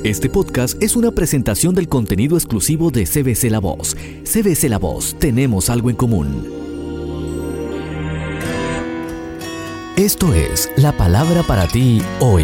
Este podcast es una presentación del contenido exclusivo de CBC La Voz. CBC La Voz, tenemos algo en común. Esto es la palabra para ti hoy.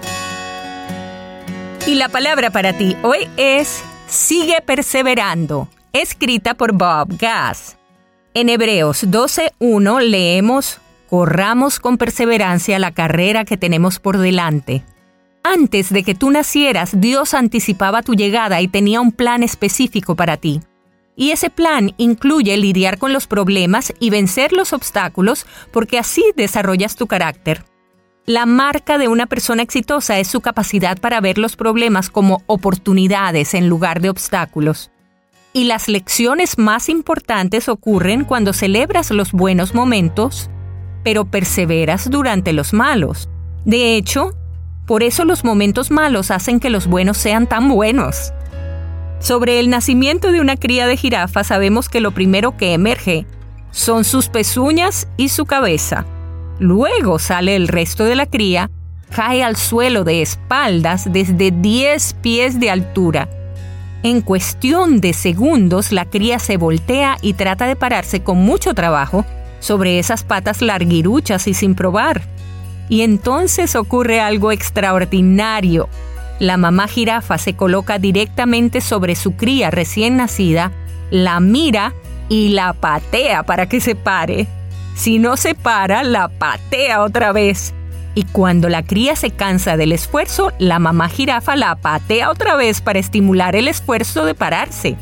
Y la palabra para ti hoy es Sigue perseverando, escrita por Bob Gass. En Hebreos 12:1 leemos: corramos con perseverancia la carrera que tenemos por delante. Antes de que tú nacieras, Dios anticipaba tu llegada y tenía un plan específico para ti. Y ese plan incluye lidiar con los problemas y vencer los obstáculos, porque así desarrollas tu carácter. La marca de una persona exitosa es su capacidad para ver los problemas como oportunidades en lugar de obstáculos. Y las lecciones más importantes ocurren cuando celebras los buenos momentos, pero perseveras durante los malos. De hecho, por eso los momentos malos hacen que los buenos sean tan buenos. Sobre el nacimiento de una cría de jirafa sabemos que lo primero que emerge son sus pezuñas y su cabeza. Luego sale el resto de la cría, cae al suelo de espaldas desde 10 pies de altura. En cuestión de segundos, la cría se voltea y trata de pararse con mucho trabajo sobre esas patas larguiruchas y sin probar. Y entonces ocurre algo extraordinario. La mamá jirafa se coloca directamente sobre su cría recién nacida, la mira y la patea para que se pare. Si no se para, la patea otra vez. Y cuando la cría se cansa del esfuerzo, la mamá jirafa la patea otra vez para estimular el esfuerzo de pararse.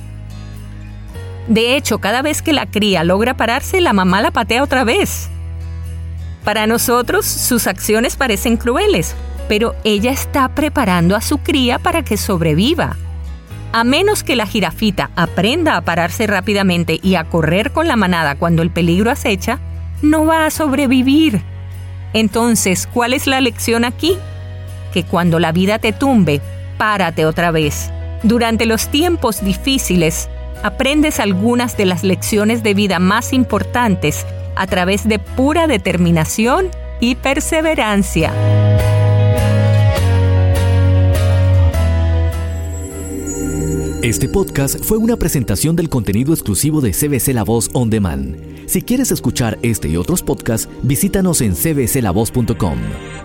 De hecho, cada vez que la cría logra pararse, la mamá la patea otra vez. Para nosotros, sus acciones parecen crueles, pero ella está preparando a su cría para que sobreviva. A menos que la jirafita aprenda a pararse rápidamente y a correr con la manada cuando el peligro acecha, no va a sobrevivir. Entonces, ¿cuál es la lección aquí? Que cuando la vida te tumbe, párate otra vez. Durante los tiempos difíciles, aprendes algunas de las lecciones de vida más importantes a través de pura determinación y perseverancia. Este podcast fue una presentación del contenido exclusivo de CBC La Voz On Demand. Si quieres escuchar este y otros podcasts, visítanos en cbclavoz.com.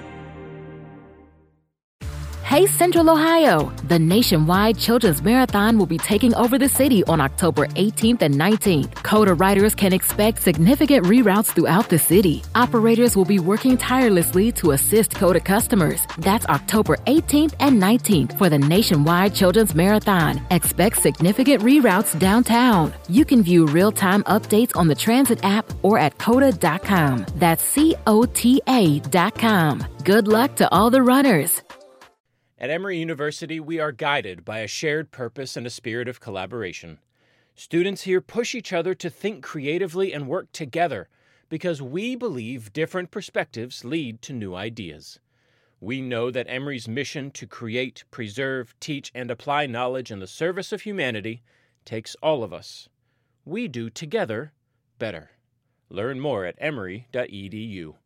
Hey Central Ohio! The nationwide Children's Marathon will be taking over the city on October 18th and 19th. CODA riders can expect significant reroutes throughout the city. Operators will be working tirelessly to assist CODA customers. That's October 18th and 19th for the nationwide Children's Marathon. Expect significant reroutes downtown. You can view real-time updates on the transit app or at COTA.com. That's COTA.com. Good luck to all the runners. At Emory University, we are guided by a shared purpose and a spirit of collaboration. Students here push each other to think creatively and work together because we believe different perspectives lead to new ideas. We know that Emory's mission to create, preserve, teach, and apply knowledge in the service of humanity takes all of us. We do together better. Learn more at emory.edu.